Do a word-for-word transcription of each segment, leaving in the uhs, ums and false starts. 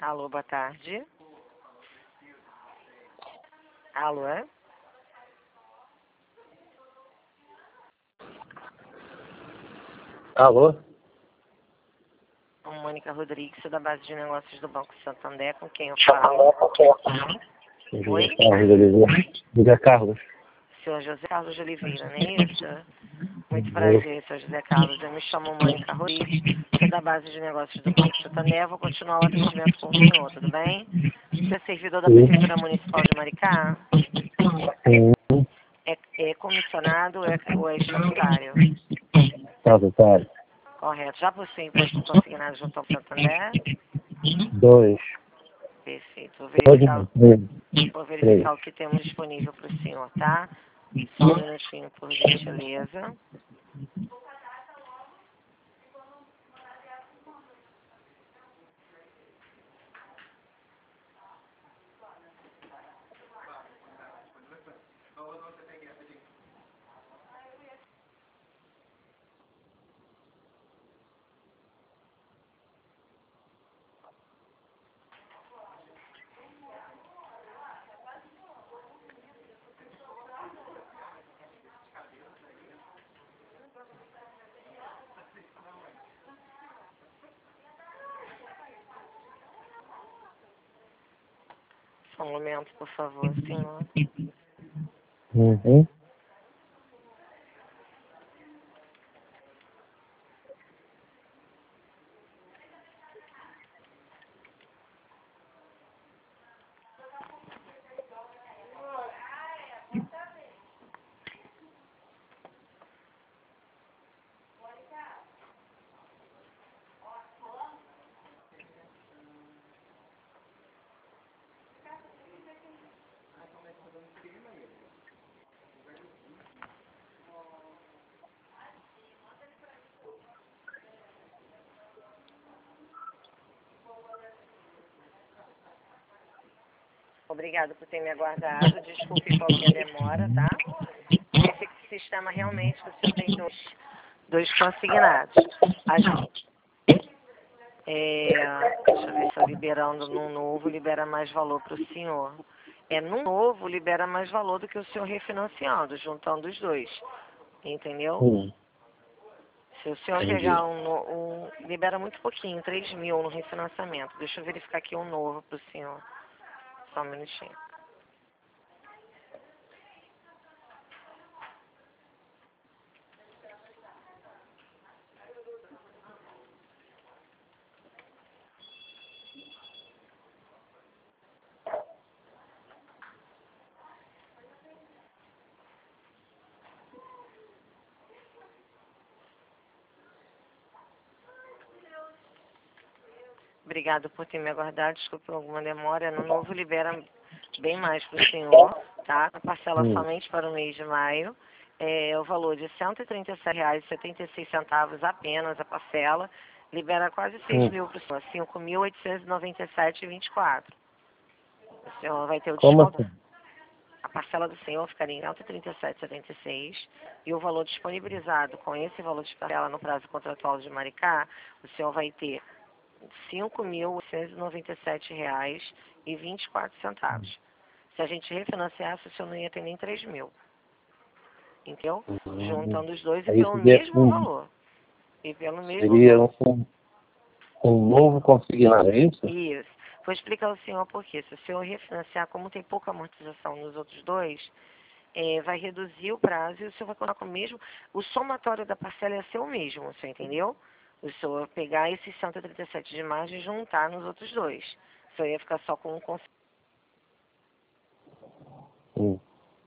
Alô, boa tarde. Alô, é? Alô? Mônica Rodrigues, da base de negócios do Banco Santander, com quem eu falo? Oi? Carlos Oliveira. José Carlos. Senhor José Carlos de Oliveira, não é isso? Muito prazer, senhor José Carlos. Eu me chamo Mônica Rodrigues, sou da base de negócios do Banco Santander. Vou continuar o atendimento com o senhor, tudo bem? Você é servidor da Prefeitura Municipal de Maricá? Sim. É, é comissionado ou é, ou é estatutário? Estatutário. Correto. Já possui empréstimo consignado junto ao Santander? Dois. Perfeito. Vou Dois verificar, não. Três. vou Três. verificar o que temos disponível para o senhor, tá? Só um minutinho, por gentileza. Só um momento, por favor, senhor. Uhum. Obrigado por ter me aguardado. Desculpe qualquer demora, tá? Esse sistema realmente que o senhor tem dois, dois consignados. A gente, é, deixa eu ver se eu liberando num novo, libera mais valor para o senhor. É, num novo, libera mais valor do que o senhor refinanciando, juntando os dois. Entendeu? Hum. Se o senhor Entendi. pegar um, no- um libera muito pouquinho, três mil no refinanciamento. Deixa eu verificar aqui um novo para o senhor. Só um minutinho. Obrigado por ter me aguardado. Desculpe alguma demora. No novo libera bem mais para o senhor, tá? Parcela Hum. somente para o mês de maio. É o valor de cento e trinta e sete reais e setenta e seis centavos apenas a parcela. Libera quase seis Hum. mil para o senhor. cinco mil oitocentos e noventa e sete reais e vinte e quatro centavos. O senhor vai ter o Como desconto. assim? A parcela do senhor ficaria em cento e trinta e sete reais e setenta e seis centavos. E o valor disponibilizado com esse valor de parcela no prazo contratual de Maricá, o senhor vai ter cinco mil oitocentos e noventa e sete reais e vinte e quatro centavos. Se a gente refinanciasse, o senhor não ia ter nem três mil. Entendeu? Hum. Juntando os dois e Aí pelo seria mesmo um, valor. E pelo mesmo seria valor. um, um novo consignado, é isso? Isso. Vou explicar ao senhor por quê. Se o senhor refinanciar, como tem pouca amortização nos outros dois, é, vai reduzir o prazo e o senhor vai colocar o mesmo. O somatório da parcela ia ser o mesmo, o senhor entendeu? O senhor pegar esses cento e trinta e sete de margem e juntar nos outros dois. O senhor ia ficar só com um consignado Hum.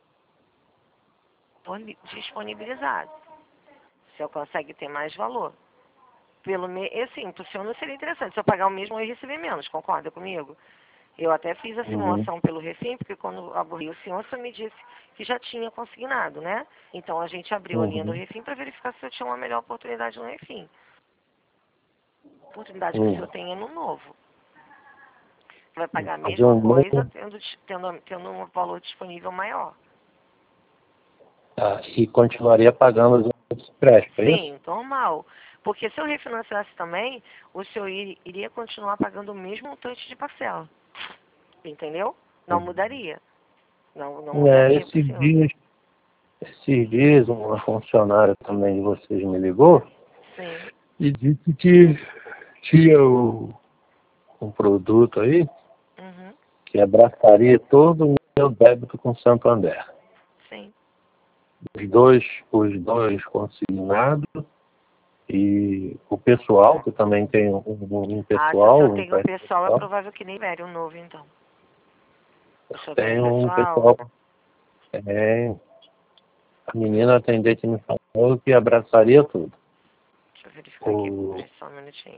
disponibilizado. O senhor consegue ter mais valor. Pelo me... Assim, para o senhor não seria interessante. Se eu pagar o mesmo, eu ia receber menos. Concorda comigo? Eu até fiz a Uhum. simulação pelo Refim, porque quando abri o senhor, o senhor me disse que já tinha consignado, né? Então a gente abriu a linha do Uhum. Refim para verificar se eu tinha uma melhor oportunidade no Refim. A oportunidade que o Hum. senhor tem é no novo. Vai pagar a Fazer mesma um coisa, novo. tendo, tendo, tendo um valor disponível maior. Tá. E continuaria pagando os outros empréstimos, é isso? Sim, normal. Porque se eu refinanciasse também, o senhor ir, iria continuar pagando o mesmo montante de parcela. Entendeu? Não mudaria. Não, não É, mudaria pro esses senhor. dias, esses dias uma funcionária também de vocês me ligou Sim. e disse que tinha o, um produto aí Uhum. que abraçaria todo o meu débito com Santander. Sim. Os dois, os dois consignados e o pessoal, que também tem um, um um Ah, se o pessoal, senhor um tem um empréstimo pessoal, é pessoal. provável que nem libere um novo, então. O senhor tem Tem um um pessoal? pessoal, tem, a menina atendente me falou que abraçaria tudo. Deixa eu verificar aqui, O, peraí, só um minutinho.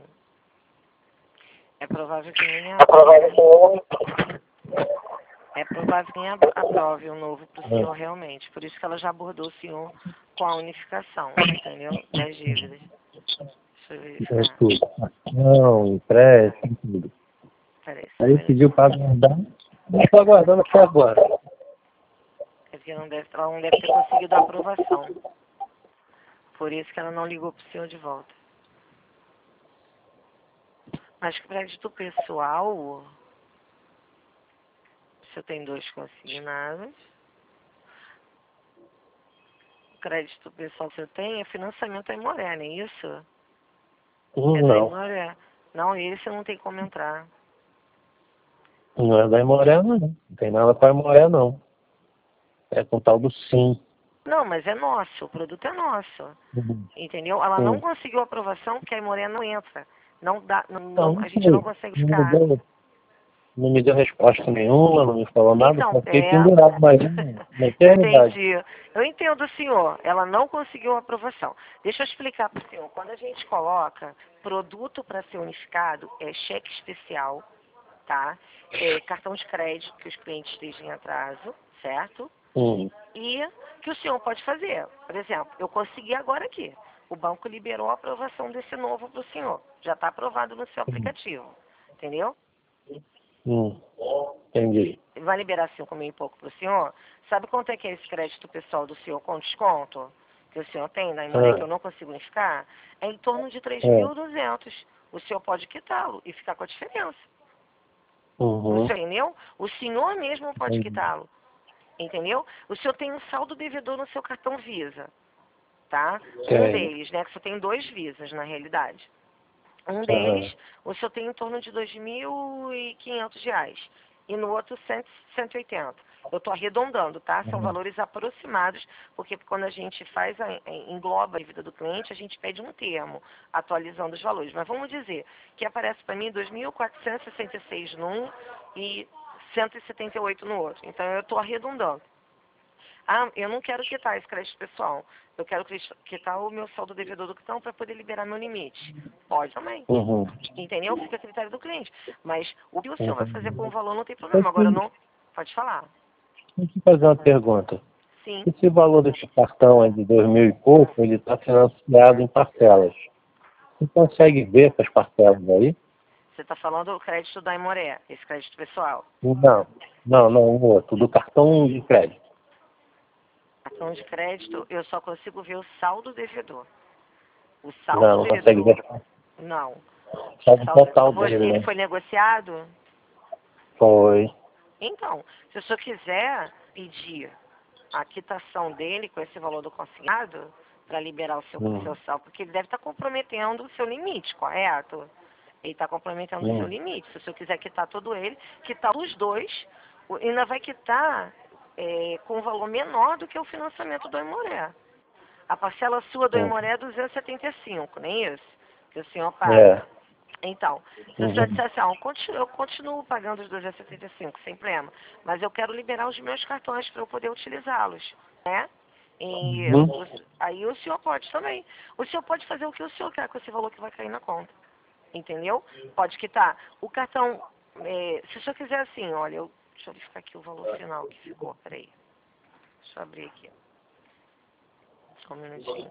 É provável que nem a prova de aprove. hoje. É provável que nem apro- aprove um novo para o senhor É. realmente. Por isso que ela já abordou o senhor com a unificação, entendeu? Das dívidas. Deixa eu É verificar. tudo. Não, empréstimo, tudo. Peraí, só um Aí pediu minutinho. para aguardar. Eu estou aguardando até agora. É porque não deve, ela não deve ter conseguido a aprovação. Por isso que ela não ligou para o senhor de volta. Mas crédito pessoal, o senhor tem dois consignados. O crédito pessoal que o senhor tem é financiamento à Imoré, não é isso? Hum, É da Não, Imoré. Não, esse não tem como entrar. não é da Imoré, não. Não tem nada para Imoré, não. É com tal do Sim. Não, mas é nosso, o produto é nosso. Hum. Entendeu? Ela não Hum. conseguiu aprovação porque a Imoré não entra. Não dá, não, Não, não- não a gente não sei. consegue Não me ficar. deu, não me deu resposta nenhuma, não me falou nada, Então, só fiquei é. pendurado mais uma na eternidade. Entendi. Eu entendo, senhor. Ela não conseguiu aprovação. Deixa eu explicar para o senhor. Quando a gente coloca produto para ser unificado, é cheque especial, tá? É cartão de crédito que os clientes estejam em atraso, certo? Hum. E que o senhor pode fazer. Por exemplo, eu consegui agora aqui. O banco liberou a aprovação desse novo para o senhor. Já está aprovado no seu aplicativo. Entendeu? Hum. Entendi. Vai liberar cinco mil e pouco para o senhor. Sabe quanto é que é esse crédito pessoal do senhor com desconto? Que o senhor tem na Imoré que eu Ah, não consigo unificar? É em torno de três é. mil e duzentos. O senhor pode quitá-lo e ficar com a diferença. O Uhum. senhor entendeu? O senhor mesmo pode Entendi. quitá-lo. Entendeu? O senhor tem um saldo devedor no seu cartão Visa. Tá? Um Tem. deles, né? Que você tem dois Visas, na realidade. Um deles, Aham. o senhor tem em torno de dois mil e quinhentos reais. E no outro, cem, cento e oitenta. Eu estou arredondando, tá? São Uhum. valores aproximados, porque quando a gente faz, a, engloba a dívida do cliente, a gente pede um termo, atualizando os valores. Mas vamos dizer que aparece para mim dois mil quatrocentos e sessenta e seis num e cento e setenta e oito no outro. Então, eu estou arredondando. Ah, eu não quero quitar esse crédito pessoal. Eu quero quitar o meu saldo devedor do cartão para poder liberar meu limite. Pode também. Uhum. Entendeu? Fica a critério do cliente. Mas o que o senhor vai fazer Entendi. com o valor não tem problema. Agora Deixa não. Pode falar. eu te fazer uma pergunta. Sim. Esse valor desse cartão aí de dois mil e pouco, ele está financiado em parcelas. Você consegue ver essas parcelas aí? Você está falando do crédito da Imoré, esse crédito pessoal. Não, não, não, o outro, do cartão de crédito. Cartão de crédito, eu só consigo ver o saldo devedor. O saldo Não, não consegue ver. devedor, não. Só o Saldo, total você, dele, ele né? foi negociado? Foi. Então, se o senhor quiser pedir a quitação dele com esse valor do consignado para liberar o seu, o Hum, seu saldo, porque ele deve estar comprometendo o seu limite, correto? Ele está comprometendo o seu hum, limite. Se o senhor quiser quitar todo ele, quitar os dois, o- ainda vai quitar é, com um valor menor do que o financiamento do Imoré. A parcela sua do hum. Imoré é duzentos e setenta e cinco, não é isso? Que o senhor É. paga. Então, se o senhor Uhum. disser assim, ah, eu continuo, eu continuo pagando os duzentos e setenta e cinco, sem problema, mas eu quero liberar os meus cartões para eu poder utilizá-los, né? E Uhum. o- aí o senhor pode também. O senhor pode fazer o que o senhor quer com esse valor que vai cair na conta, entendeu? Pode quitar. O cartão, é, se o senhor quiser assim, olha, eu, deixa eu verificar aqui o valor final que ficou, peraí. Deixa eu abrir aqui. Só um minutinho.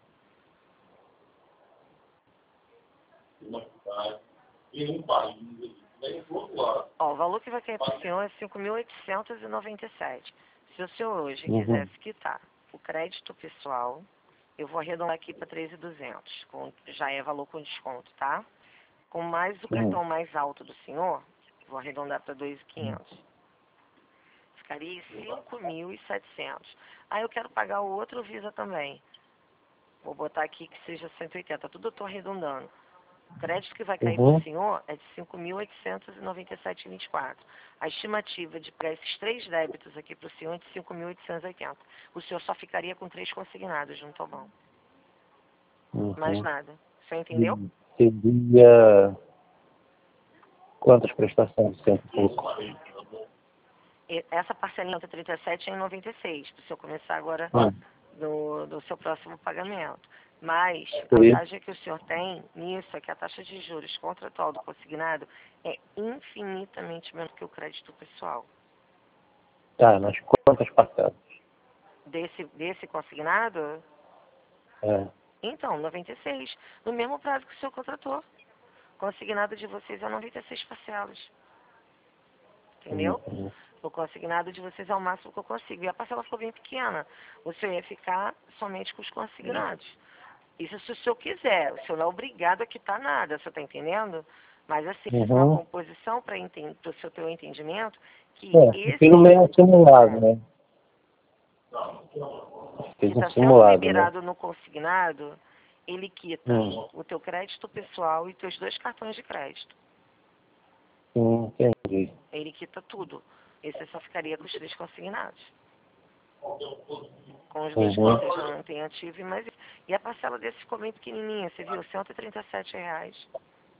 Ó, o valor que vai cair para o senhor é cinco mil oitocentos e noventa e sete. Se o senhor hoje Uhum. quisesse quitar o crédito pessoal, Eu vou arredondar aqui para treze mil e duzentos, com, já é valor com desconto, tá? Com mais o cartão mais alto do senhor, vou arredondar para dois mil e quinhentos. Ficaria cinco mil e setecentos. Ah, eu quero pagar o outro Visa também. Vou botar aqui que seja cento e oitenta, tudo eu estou arredondando. O crédito que vai cair Uhum. para o senhor é de cinco mil oitocentos e noventa e sete vírgula vinte e quatro. A estimativa de para esses três débitos aqui para o senhor é de cinco mil oitocentos e oitenta. O senhor só ficaria com três consignados junto ao banco. Mais Uhum. nada. O senhor entendeu? Seria quantas prestações de cento e pouco? E essa parcelinha de trinta e sete é em noventa e seis, para o senhor começar agora Ah, no, no seu próximo pagamento. Mas a foi. vantagem que o senhor tem nisso é que a taxa de juros contratual do consignado é infinitamente menos que o crédito pessoal. Tá, mas quantas parcelas? Desse, desse consignado, É. então, noventa e seis, no mesmo prazo que o senhor contratou. Consignado de vocês é noventa e seis parcelas. Entendeu? Uhum. O consignado de vocês é o máximo que eu consigo. E a parcela ficou bem pequena. O senhor ia ficar somente com os consignados. Isso se o senhor quiser. O senhor não é obrigado a quitar nada, você está entendendo? Mas assim, isso é uma Uhum. composição para o seu ter um entendimento que É, esse pelo menos simulado, né? que Fez um está sendo simulado, né? liberado no consignado, ele quita Hum. o teu crédito pessoal e teus dois cartões de crédito. Sim, entendi. Ele quita tudo. Esse só ficaria com os três consignados. Com os dois que Uhum. você já não tem ativo. Mas... E a parcela desse ficou bem pequenininha, você viu? cento e trinta e sete reais.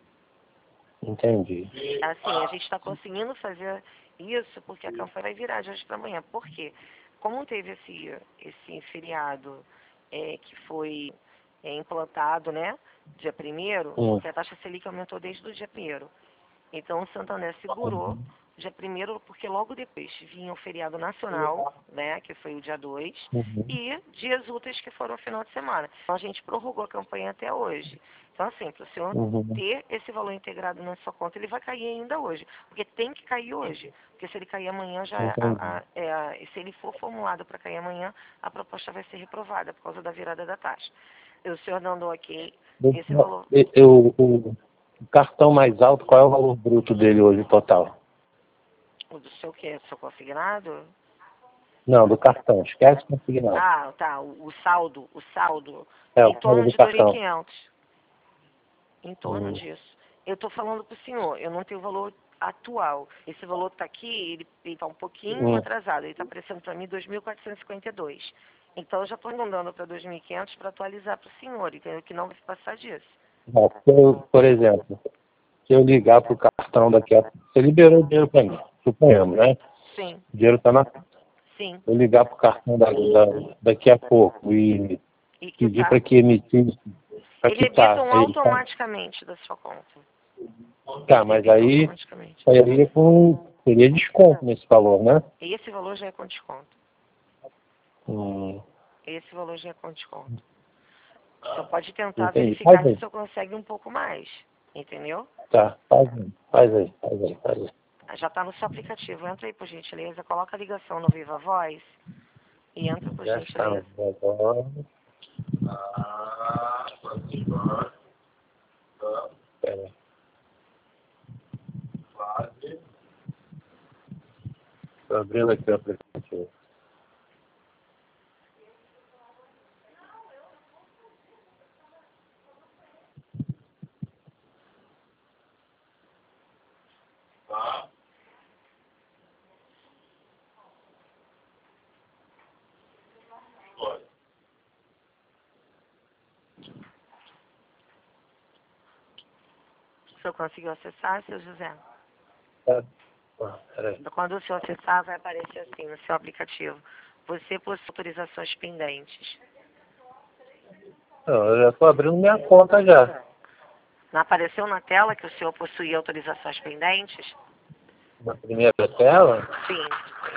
Entendi. Assim, a gente está conseguindo fazer isso porque a campanha vai virar de hoje para amanhã. Por quê? Como teve esse, esse feriado é, que foi é, implantado, né, dia primeiro, Hum. porque a taxa Selic aumentou desde o dia primeiro. Então, o Santander segurou dia primeiro, porque logo depois vinha o feriado nacional, né, que foi o dia dois, Uhum. e dias úteis que foram o final de semana. Então, a gente prorrogou a campanha até hoje. Então, assim, para o senhor Uhum. ter esse valor integrado na sua conta, ele vai cair ainda hoje, porque tem que cair hoje. Porque se ele cair amanhã, já é a, a, é a, se ele for formulado para cair amanhã, a proposta vai ser reprovada por causa da virada da taxa. E o senhor dando ok, esse valor... Eu, eu, o o cartão mais alto, qual é o valor bruto dele hoje total? O do seu quê? Do seu consignado? Não, do cartão. Esquece o consignado. Ah, tá. O, o saldo, o saldo É, é o em valor torno do de dois mil e cartão. quinhentos. Em torno Hum. disso. Eu estou falando para o senhor, eu não tenho o valor atual. Esse valor que está aqui, ele está um pouquinho Hum. atrasado. Ele está aparecendo para mim dois mil quatrocentos e cinquenta e dois. Então, eu já estou arredondando para dois mil e quinhentos para atualizar para o senhor, entendeu? Que não vai passar disso. Bom, se eu, por exemplo, se eu ligar para o cartão daqui a... Você liberou o dinheiro para mim, suponhamos, né? Sim, O dinheiro está na... sim. Eu ligar para o cartão da, da, daqui a pouco e E que pedir tá. para que emitisse, para Eles quitar. debitam Aí, tá, automaticamente da sua conta. tá, mas Debitam aí automaticamente. seria com... Seria desconto nesse valor, né? E esse valor já é com desconto. Hum, Esse valor já é com desconto. Então pode tentar entendi. verificar Faz se o aí. senhor consegue um pouco mais. Entendeu? Tá, faz aí, faz aí, faz aí, faz aí. Já está no seu aplicativo. Entra aí, por gentileza. Coloca a ligação no Viva Voz. E entra, por Já está gentileza. agora. Espera. Estou abrindo aqui o aplicativo. O senhor conseguiu acessar, seu José? Tá. Ah, peraí. Quando o senhor acessar, vai aparecer assim no seu aplicativo. Você possui autorizações pendentes. Não, eu já estou abrindo minha conta já. Não apareceu na tela que o senhor possuía autorizações pendentes? Na primeira tela? Sim.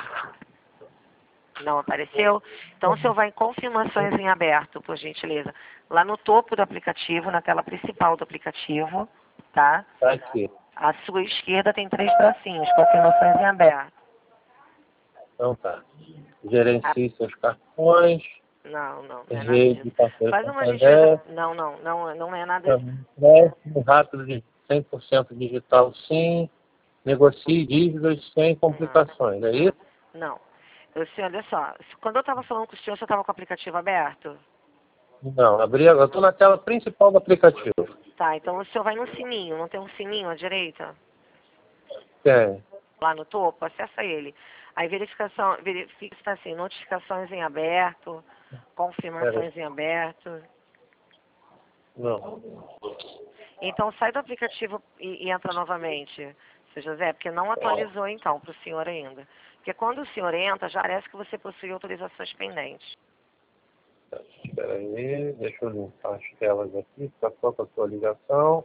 Não apareceu? Então, o senhor vai em confirmações em aberto, por gentileza. Lá no topo do aplicativo, na tela principal do aplicativo, tá? Tá aqui. À sua esquerda tem três tracinhos, confirmações em aberto. Então tá. A- Gerencie seus cartões. Não, não, não é nada Rede disso. Parceiro Faz uma Santander. gentileza. Não, não, não, não é nada disso. Empréstimo rápido de cem por cento digital, sim. Negocie dívidas sem complicações, é isso? Não. Eu, assim, olha só, quando eu estava falando com o senhor, você estava com o aplicativo aberto? Não, abri agora. Estou na tela principal do aplicativo. Tá, então o senhor vai no sininho, não tem um sininho à direita? Tem. Lá no topo, acessa ele. Aí verificação, verifica se está assim, notificações em aberto, confirmações em aberto. Não. Então sai do aplicativo e, e entra novamente, seu José, porque não atualizou então para o senhor ainda. Porque quando o senhor entra, já parece que você possui autorizações pendentes. Espera aí, deixa eu limpar as telas aqui, está só com a sua ligação.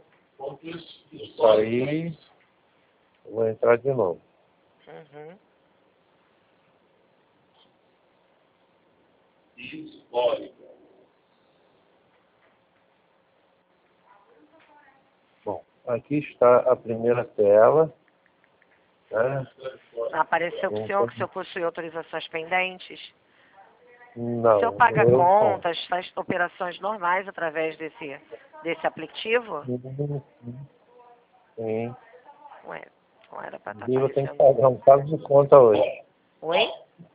Saí, vou entrar de novo. Uhum. Bom, aqui está a primeira tela. Né? Apareceu para o senhor que o senhor possui autorizações pendentes? Não. O senhor paga eu contas, faz operações normais através desse, desse aplicativo? não. Sim. Ué, não era para estar E eu tenho que aparecendo. pagar um caso de conta hoje. Oi?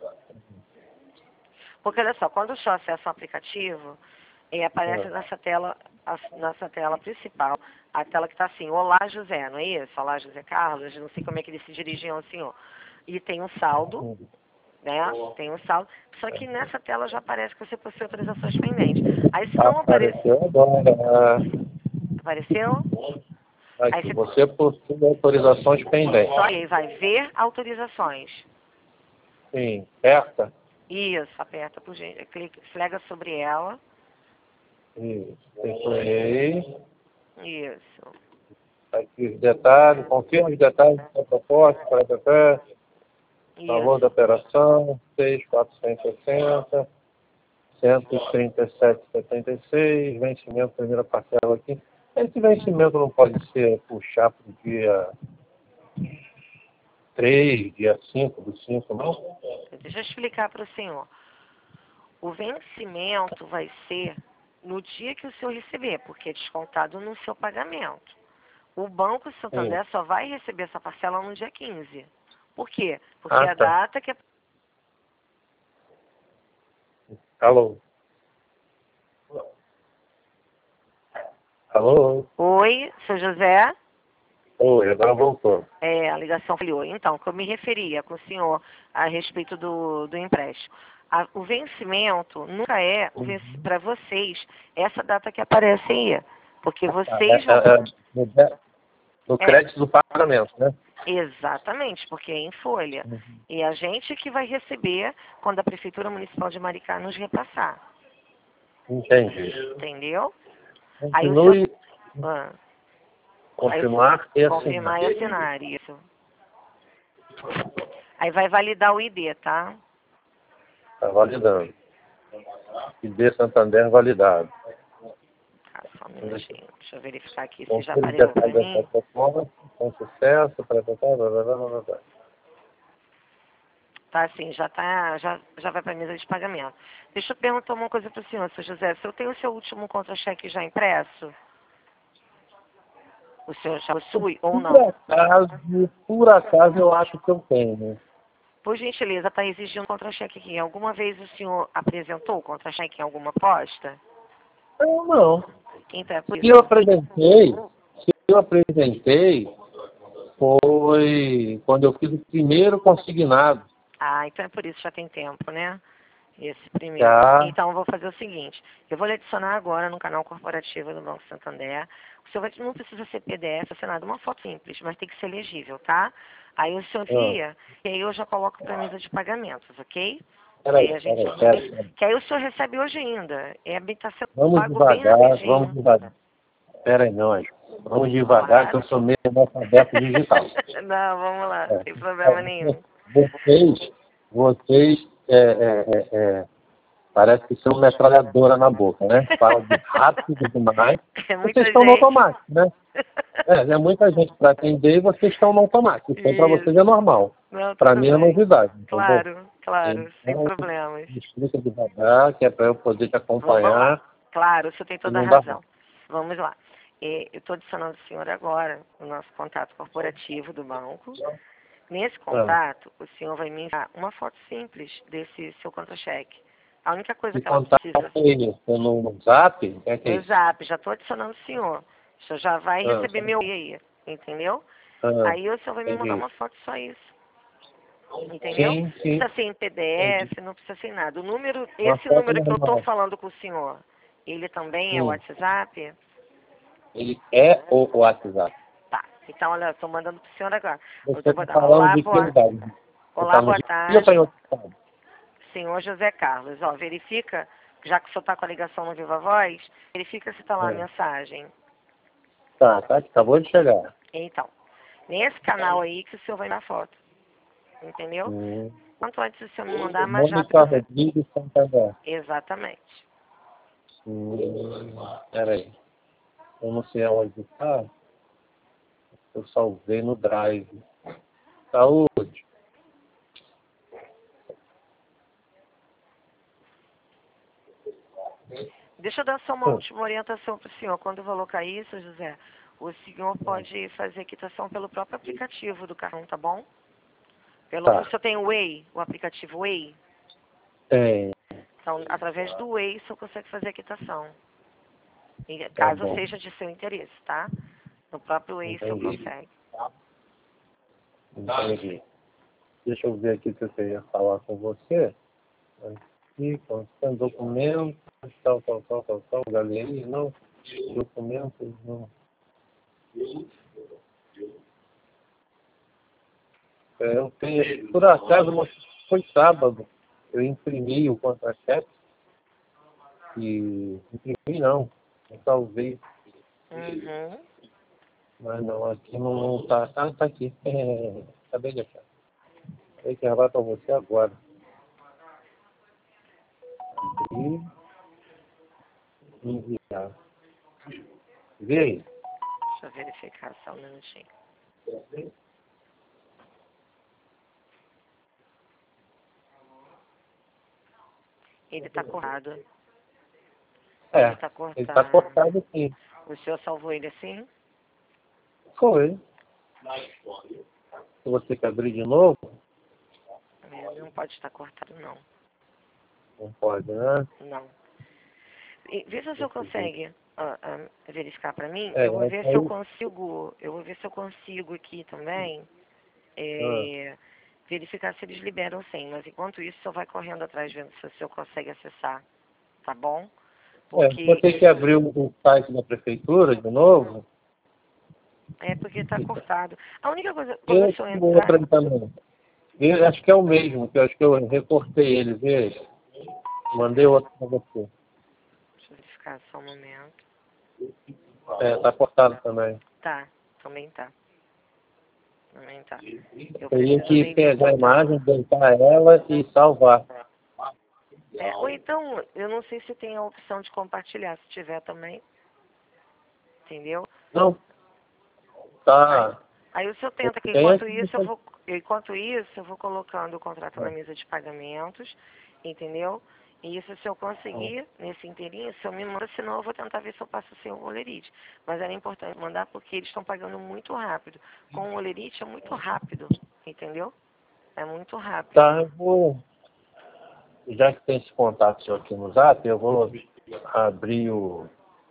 Porque olha só, quando o senhor acessa o aplicativo, ele aparece É. nessa tela, nessa tela principal, a tela que está assim, Olá José, não é isso? Olá José Carlos, não sei como é que eles se dirigiam ao senhor. E tem um saldo, né? Tem um saldo. Só que nessa tela já aparece que você possui autorizações pendentes. Aí se não aparecer. Apareceu agora. Apareceu? Aí Aqui, você você possui autorizações pendentes. só aí vai ver autorizações. Sim, certa? Isso, aperta por gente, clica, esfrega sobre ela. Isso, cliquei. Isso. Aqui os detalhes, confirma os detalhes da proposta, para valor da Isso. operação, seis mil quatrocentos e sessenta, cento e trinta e sete vírgula setenta e seis, vencimento, primeira parcela aqui. Esse vencimento não pode ser puxar para o dia três, dia cinco do cinco, não? Deixa eu explicar para o senhor. O vencimento vai ser no dia que o senhor receber, porque é descontado no seu pagamento. O Banco Santander Sim. só vai receber essa parcela no dia quinze. Por quê? Porque Ah, a tá. data que é... Alô? Alô? Oi, seu José? Oi, agora voltou. É, a ligação falhou. Então, que eu me referia com o senhor a respeito do, do empréstimo. A- o vencimento nunca é para vocês essa data que aparece aí. Porque vocês É, vão... é, é, no, no É, crédito do pagamento, né? exatamente, porque é em folha. E a gente que vai receber quando a Prefeitura Municipal de Maricá nos repassar. Entendi. Entendeu? Aí o senhor... Continue, Ah, aí o senhor continuar e assinar. confirmar e assinar, isso. Aí vai validar o I D, tá? Está validando. I D Santander validado. Tá, só um minutinho. Deixa eu verificar aqui se Com já todos os apareceu para detalhes da mim. plataforma, com sucesso, para blá, blá, blá, blá, blá, blá. Tá, sim, já, tá, já, já vai para a mesa de pagamento. Deixa eu perguntar uma coisa para o senhor, seu José. Se eu tenho o seu último contra-cheque já impresso, o senhor já possui ou Por não? acaso, por acaso eu acho que eu tenho. Por gentileza, está exigindo contra-cheque aqui. Alguma vez o senhor apresentou o contra-cheque em alguma posta? Eu não. Então, é por Se eu isso. apresentei, se eu apresentei, foi quando eu fiz o primeiro consignado. Ah, então é por isso, já tem tempo, né? Esse primeiro. Já. Então, eu vou fazer o seguinte. Eu vou lhe adicionar agora no canal corporativo do Banco Santander. O senhor vai, não precisa ser P D F, assinado, uma foto simples, mas tem que ser legível, tá? Aí o senhor Ah, envia, e aí eu já coloco para a mesa de pagamentos, ok? peraí, Aí a gente... peraí, peraí, peraí. Que aí o senhor recebe hoje ainda. É habitação Vamos pago bem devagar, vamos rapidinho. devagar. Peraí, não, Anjo. Vamos devagar, Claro. que eu sou meio analfabeto digital. Não, vamos lá, É. sem problema nenhum. Vocês, vocês, é, é, é, é, parece que são metralhadora na boca, né? Fala de rápido demais. É muita Vocês estão no gente. automático, né? É, é muita gente para atender e vocês estão no automático. Então, para vocês é normal. Não, Para tudo mim é bem. novidade, entendeu? Claro. claro, sem Então, problemas. me explica devagar, que é para eu poder te acompanhar. Vamos lá. Claro, você tem toda a Não dá razão. Vamos lá. É, eu estou adicionando o senhor agora no nosso contato corporativo do banco. Nesse contato, o senhor vai me enviar uma foto simples desse seu contra-cheque. A única coisa Que que ela contato precisa... é esse? No Zap? É que é No isso? Zap, já estou adicionando o senhor. O senhor já vai Ah, receber meu e-mail aí, entendeu? ah, Aí o senhor vai me mandar entendi. uma foto, só isso. Entendeu? Sim, Não sim. precisa ser em P D Entendi. F, não precisa ser nada. O número, Uma esse foto número que eu estou normal. falando com o senhor, ele também é o Sim. WhatsApp? Ele é o WhatsApp. Tá. Então, olha, eu estou mandando para o senhor agora. Eu Você tô está botando, falando olá, de que boa, lugar? Você olá, está no boa Rio ou está tarde, em outro estado? senhor José Carlos. Ó, verifica, já que o senhor está com a ligação no Viva Voz, verifica se está lá a É. mensagem. Tá, tá, acabou de chegar. Então, nesse canal aí que o senhor vai na foto. Entendeu? Hum. Quanto antes o senhor me mandar, mais rápido Mônica eu sei. Rodrigues Santander. Exatamente. Hum, peraí. Eu não sei aonde está. Eu salvei no Drive. Saúde. Deixa eu dar só uma Hum. última orientação para o senhor. Quando eu vou colocar isso, José, o senhor pode fazer a quitação pelo próprio aplicativo do cartão, tá bom? Pelo, o Tá. senhor tem o Way, o aplicativo Way? Tem. Então, através do Way, o senhor consegue fazer a quitação. E, Tá caso bom. seja de seu interesse, tá? No próprio Way, o senhor Entendi. consegue. Entendi. Deixa eu ver aqui se eu queria falar com você. Aqui, constando documentos, tal, tal, tal, tal, tal, galeria, não. Documentos, não. É, eu tenho, por acaso, mas foi sábado, eu imprimi o contra-cheque e imprimi não, eu salvei, Uhum. mas não, aqui não, não tá, ah, tá aqui, é, acabei de achar, acabei de gravar para você agora. Abrir, enviar. Vê aí. Deixa eu verificar só um minutinho. Ele está cortado. Ele É, está ele tá cortado. cortado aqui. O senhor salvou ele assim? Foi. Se você quer abrir de novo, Ele não pode estar cortado, não. não pode, né? Não. E, vê se o senhor consegue ah, ah, verificar para mim. É, Eu vou é, ver se eu aí, consigo. Eu vou ver se eu consigo aqui também ah, é, verificar se eles liberam sim. Mas enquanto isso, o senhor vai correndo atrás vendo se o senhor consegue acessar, tá bom? é, vou Porque ter que isso abrir o, o site da prefeitura de novo. é porque está cortado. A única coisa, quando o Esse senhor e o outro entrar, ali também. Eu acho que é o mesmo, que eu acho que eu recortei ele, vê? Mandei outro para você. deixa eu verificar só um momento. É, tá cortado também. Tá, também tá. Também tá. Eu Teria preciso que daí do pegar a computador. imagem, deitar ela e salvar. É, ou então, eu não sei se tem a opção de compartilhar. Se tiver também, entendeu? Não, Aí, tá. aí o senhor tenta que Tem enquanto aqui. isso eu vou, enquanto isso eu vou colocando o contrato na mesa de pagamentos, entendeu? E isso se eu conseguir, nesse inteirinho, se eu me manda, senão eu vou tentar ver se eu passo sem o Olerite. Mas era importante mandar porque eles estão pagando muito rápido. Com o Olerite é muito rápido, entendeu? É muito rápido. Tá, eu vou. Já que tem esse contato seu aqui no Zap, eu vou abrir o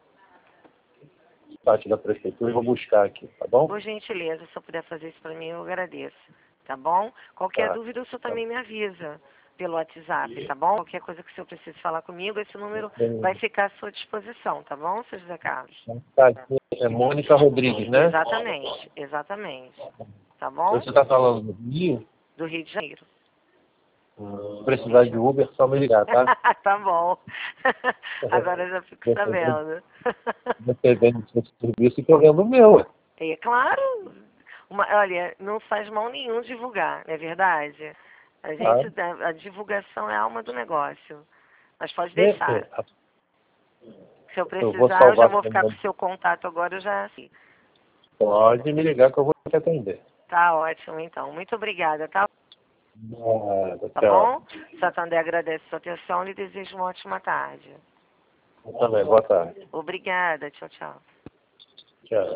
site da prefeitura e vou buscar aqui, tá bom? Por gentileza, se eu puder fazer isso para mim, eu agradeço. Tá bom? Qualquer Tá. dúvida, o senhor Tá. também me avisa pelo WhatsApp, tá bom? Qualquer coisa que o senhor precise falar comigo, esse número vai ficar à sua disposição, tá bom, seu José Carlos? Tá aqui, é Mônica Rodrigues, né? Exatamente, exatamente. Tá bom? Você está falando do Rio? Do Rio de Janeiro. Se precisar de Uber, é só me ligar, tá? Tá bom. Agora eu já fico Dependendo, sabendo. dependendo do seu serviço, que eu vendo o meu. Ué. É claro. Uma, olha, não faz mal nenhum divulgar, não é verdade? A Tá? gente, a, a divulgação é a alma do negócio. Mas pode É, deixar. é, Se eu eu vou precisar, eu já salvar vou ficar com também. o seu contato agora, eu já assim. Pode me ligar que eu vou te atender. Tá ótimo, então. Muito obrigada, tá? Nada, Tá tchau. bom? Santander agradece sua atenção e lhe deseja uma ótima tarde. Eu também, boa tarde. Obrigada. Tchau, tchau. Tchau.